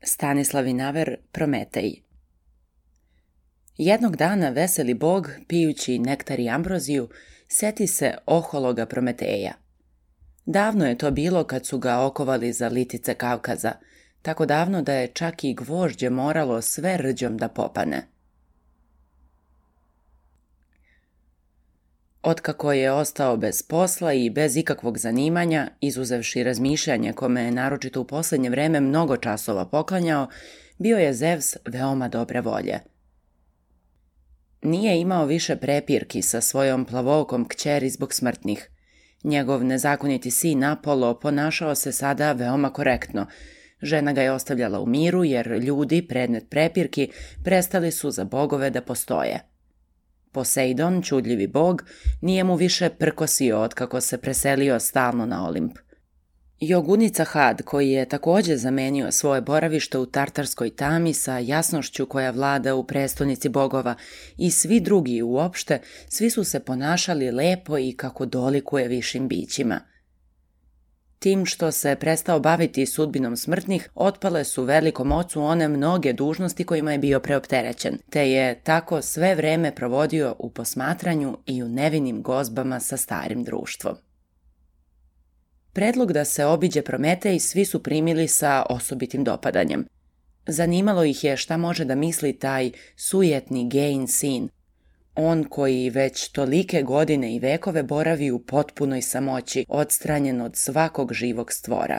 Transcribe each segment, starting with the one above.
Stanislav Vinaver, Prometej. Jednog dana veseli bog, pijući nektar i ambroziju, seti se ohologa Prometeja. Davno je to bilo kad su ga okovali za litice Kavkaza, tako davno da je čak i gvožđe moralo sve rđom da popane. Otkako je ostao bez posla i bez ikakvog zanimanja, izuzevši razmišljanje kome je naročito u poslednje vreme mnogo časova poklanjao, bio je Zevs veoma dobre volje. Nije imao više prepirki sa svojom plavookom kćeri zbog smrtnih. Njegov nezakoniti sin Apolo ponašao se sada veoma korektno. Žena ga je ostavljala u miru jer ljudi, predmet prepirki, prestali su za bogove da postoje. Poseidon, čudljivi bog, nije mu više prkosio otkako se preselio stalno na Olimp. Jogunica Had, koji je takođe zamenio svoje boravište u Tartarskoj tami sa jasnošću koja vlada u prestonici bogova, i svi drugi uopšte, svi su se ponašali lepo i kako dolikuje višim bićima. Tim što se prestao baviti sudbinom smrtnih, otpale su velikom ocu one mnoge dužnosti kojima je bio preopterećen, te je tako sve vreme provodio u posmatranju i u nevinim gozbama sa starim društvom. Predlog da se obiđe Prometej svi su primili sa osobitim dopadanjem. Zanimalo ih je šta može da misli taj sujetni Gein sin, on koji već tolike godine i vekove boravi u potpunoj samoći, odstranjen od svakog živog stvora.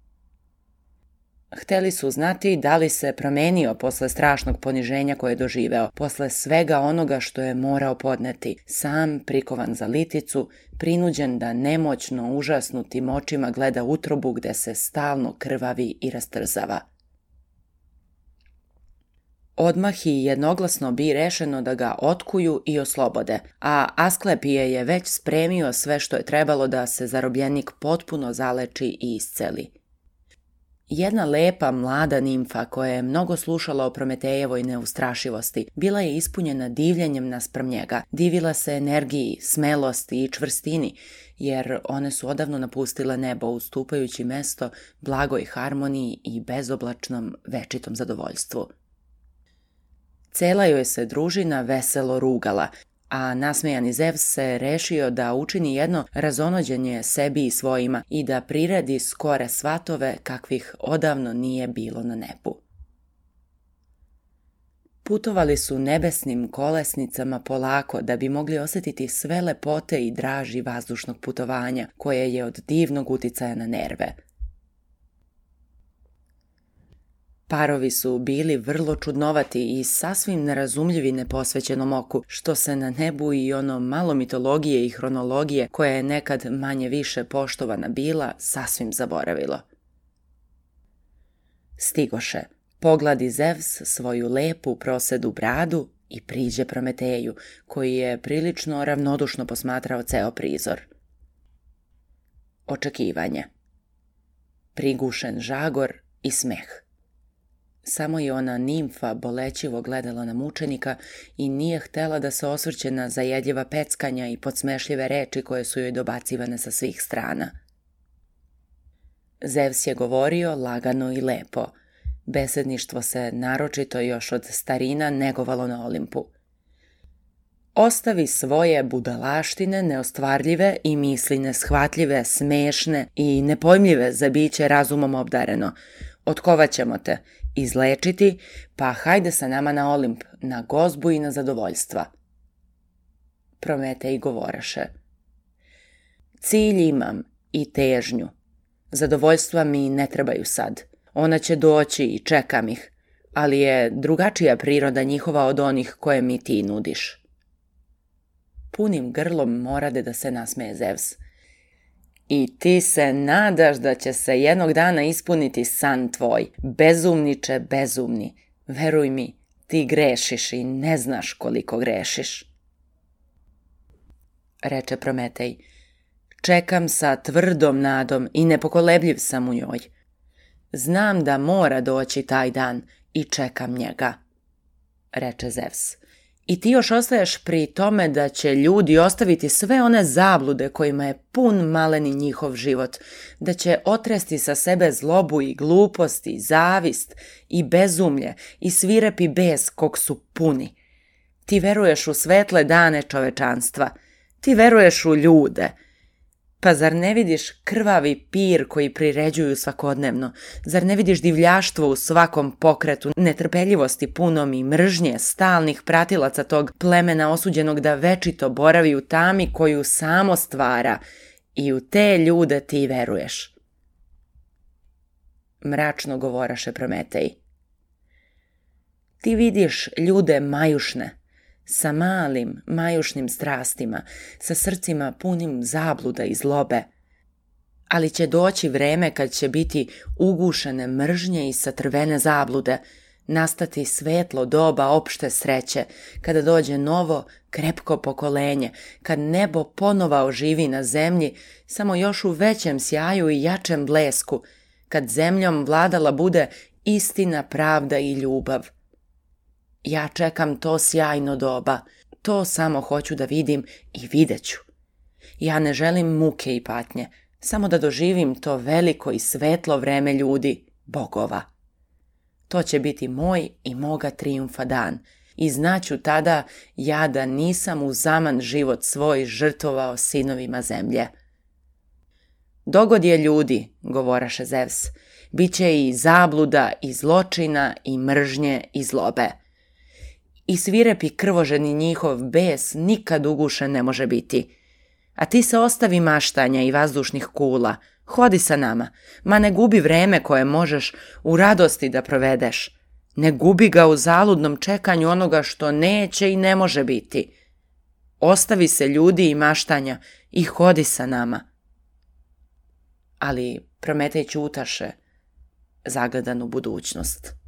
Hteli su znati da li se promenio posle strašnog poniženja koje je doživeo, posle svega onoga što je morao podneti, sam prikovan za liticu, prinuđen da nemoćno užasnutim očima gleda utrobu gde se stalno krvavi i rastrzava. Odmah i jednoglasno bi rešeno da ga otkuju i oslobode, a Asklepije je već spremio sve što je trebalo da se zarobljenik potpuno zaleči i isceli. Jedna lepa mlada nimfa koja je mnogo slušala o Prometejevoj neustrašivosti, bila je ispunjena divljenjem naspram njega, divila se energiji, smelosti i čvrstini, jer one su odavno napustile nebo ustupajući mesto blagoj harmoniji i bezoblačnom večitom zadovoljstvu. Cela joj se družina veselo rugala, a nasmejani Zevs se rešio da učini jedno razonođenje sebi i svojima i da priredi skore svatove kakvih odavno nije bilo na nebu. Putovali su nebesnim kolesnicama polako da bi mogli osjetiti sve lepote i draži vazdušnog putovanja koje je od divnog uticaja na nerve. Parovi su bili vrlo čudnovati i sasvim nerazumljivi neposvećenom oku, što se na nebu i ono malo mitologije i hronologije koja je nekad manje više poštovana bila, sasvim zaboravilo. Stigoše, pogladi Zevs svoju lepu prosedu bradu i priđe Prometeju, koji je prilično ravnodušno posmatrao ceo prizor. Očekivanje. Prigušen žagor i smeh. Samo je ona nimfa bolećivo gledala na mučenika i nije htela da se osvrće na zajedljiva peckanja i podsmešljive reči koje su joj dobacivane sa svih strana. Zevs je govorio lagano i lepo. Besedništvo se naročito još od starina negovalo na Olimpu. Ostavi svoje budalaštine neostvarljive i misli neshvatljive, smešne i nepojmljive za biće razumom obdareno. Otkovaćemo te, izlečiti, pa hajde sa nama na Olimp, na gozbu i na zadovoljstva. Prometej govoreše. Cilj imam i težnju. Zadovoljstva mi ne trebaju sad. Ona će doći i čekam ih, ali je drugačija priroda njihova od onih koje mi ti nudiš. Punim grlom morade da se nasmeje Zevs. I ti se nadaš da će se jednog dana ispuniti san tvoj, bezumniče bezumni. Veruj mi, ti grešiš i ne znaš koliko grešiš. Reče Prometej, čekam sa tvrdom nadom i nepokolebljiv sam u njoj. Znam da mora doći taj dan i čekam njega. Reče Zevs. I ti još ostaješ pri tome da će ljudi ostaviti sve one zablude kojima je pun maleni njihov život, da će otresti sa sebe zlobu i glupost i zavist i bezumlje i svirepi bes kog su puni. Ti veruješ u svetle dane čovečanstva, ti veruješ u ljude. Pa zar ne vidiš krvavi pir koji priređuju svakodnevno? Zar ne vidiš divljaštvo u svakom pokretu, netrpeljivosti punom i mržnje stalnih pratilaca tog plemena osuđenog da večito boravi u tami koju samo stvara, i u te ljude ti veruješ? Mračno govoraše Prometej. Ti vidiš ljude majušne, sa malim, majušnim strastima, sa srcima punim zabluda i zlobe. Ali će doći vreme kad će biti ugušene mržnje i satrvene zablude, nastati svetlo doba opšte sreće, kada dođe novo, krepko pokolenje, kad nebo ponova oživi na zemlji, samo još u većem sjaju i jačem blesku, kad zemljom vladala bude istina, pravda i ljubav. Ja čekam to sjajno doba, to samo hoću da vidim i vidjet ću. Ja ne želim muke i patnje, samo da doživim to veliko i svetlo vreme ljudi, bogova. To će biti moj i moga trijumfa dan i znaću tada ja da nisam uzaman život svoj žrtvovao sinovima zemlje. Dogod je ljudi, govoraše Zevs, bit će i zabluda i zločina i mržnje i zlobe. I svirepi krvoženi njihov bes nikad ugušen ne može biti. A ti se ostavi maštanja i vazdušnih kula, hodi sa nama, ma ne gubi vreme koje možeš u radosti da provedeš. Ne gubi ga u zaludnom čekanju onoga što neće i ne može biti. Ostavi se ljudi i maštanja i hodi sa nama. Ali Prometej ćutaše zagledan u budućnost.